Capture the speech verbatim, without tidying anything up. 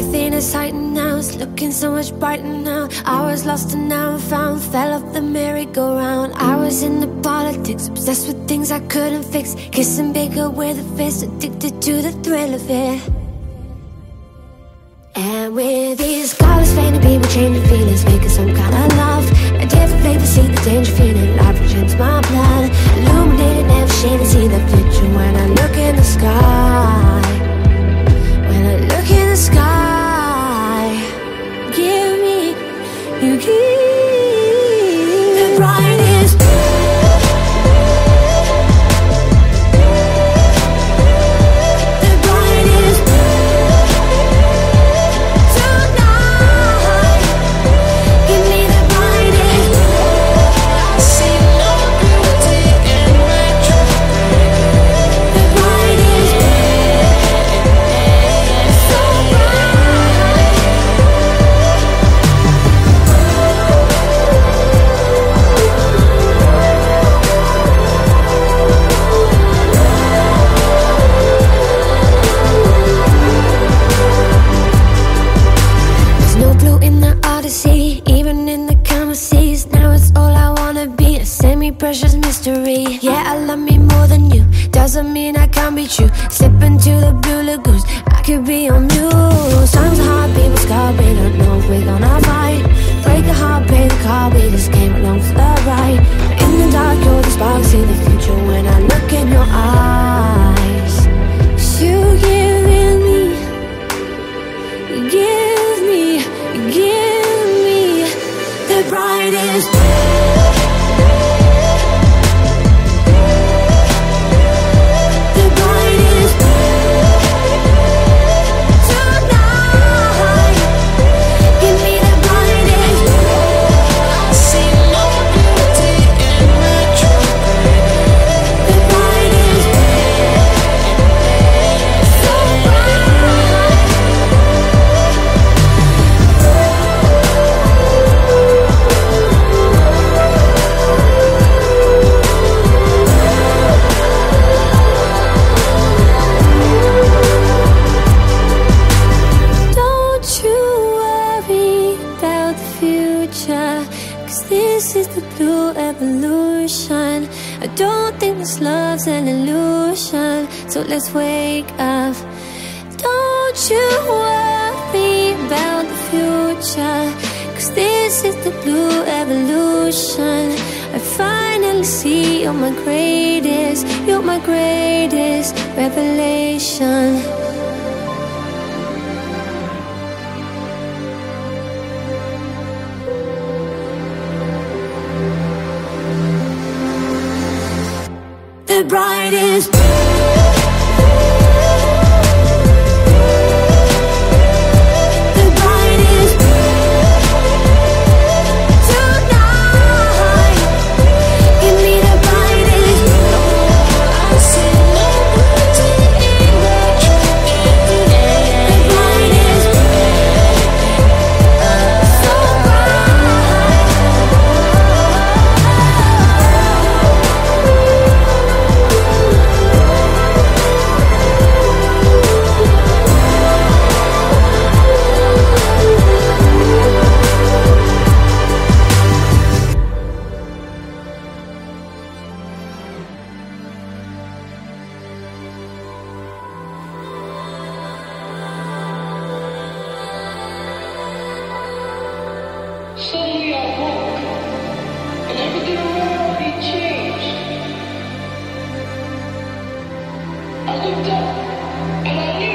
Everything is heightened now, it's looking so much brighter now. I was lost and now I'm found, fell off the merry-go-round. I was in the politics, obsessed with things I couldn't fix, kissing bigger with a fist, addicted to the thrill of it. And with these colors fading, people changing feelings, making some kind of love. A different flavor, see the danger feeling, life into my blood. Illuminated, never shaded, see the future when I look in the sky. When I look in the sky, give me, you give the brightest. Precious mystery. Yeah, I love me more than you. Doesn't mean I can't be true. Slip into the blue lagoons, I could be on muse. Times are hard, people scarred. We don't know if we're gonna fight. Break the heart, pay the car. We just came along for the ride. In the dark, you're the spark. See the future when I look in your eyes. You give me, you give me, you give me the brightest. An illusion, so let's wake up. Don't you worry about the future, cause this is the blue evolution. I finally see you're my greatest, you're my greatest revelation. The brightest. Suddenly I woke, and everything around me changed. I looked up, and I knew